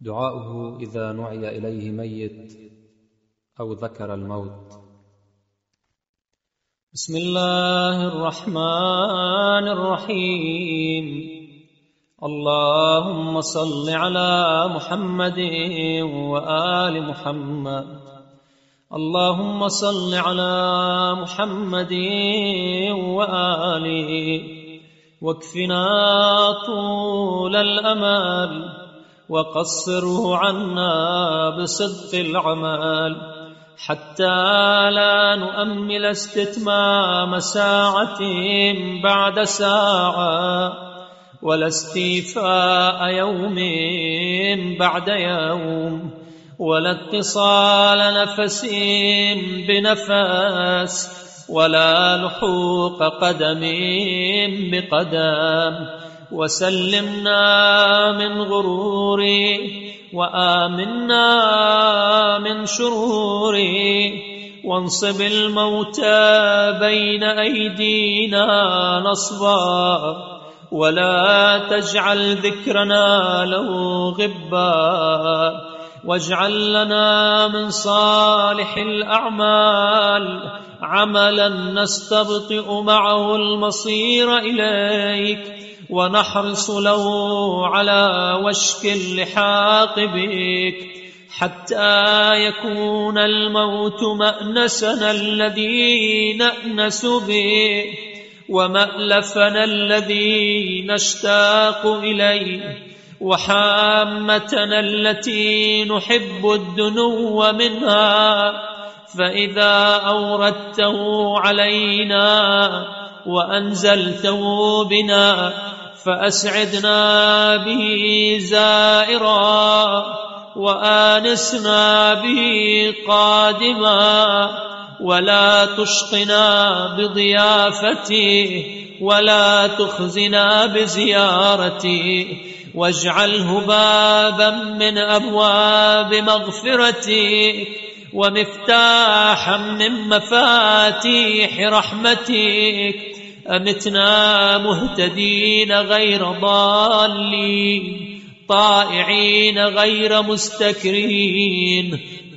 دعاؤه إذا نعي إليه ميت أو ذكر الموت. بسم الله الرحمن الرحيم. اللهم صل على محمد وآل محمد. اللهم صل على محمد وآله، واكفنا طول الأمل وقصره عنا بصدق العمل، حتى لا نؤمل استتمام ساعة بعد ساعة، ولا استيفاء يوم بعد يوم، ولا اتصال نفس بنفس، ولا لحوق قدم بقدم. وسلمنا من غرور، وآمنا من شرور، وانصب الموتى بين أيدينا نصبا، ولا تجعل ذكرنا له غبا، واجعل لنا من صالح الأعمال عملا نستبطئ معه المصير إليك، ونحرص له على وشك اللحاق بك، حتى يكون الموت مأنسنا الذي نأنس به، ومألفنا الذي نشتاق إليه، وحامتنا التي نحب الدنو منها. فإذا أوردته علينا وأنزلته بنا فأسعدنا به زائرا، وآنسنا به قادما، ولا تشقنا بضيافته، ولا تخزنا بزيارته، واجعله بابا من أبواب مغفرتك، ومفتاحا من مفاتيح رحمتك. أمتنا مهتدين غير ضالين، طائعين غير مستكرين،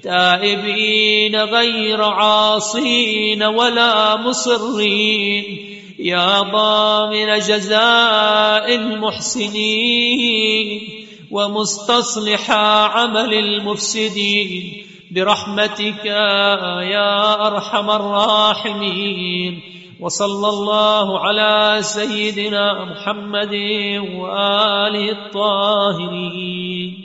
تائبين غير عاصين ولا مصرين، يا ضامن جزاء المحسنين ومستصلح عمل المفسدين، برحمتك يا أرحم الراحمين. وصلى الله على سيدنا محمد وآله الطاهرين.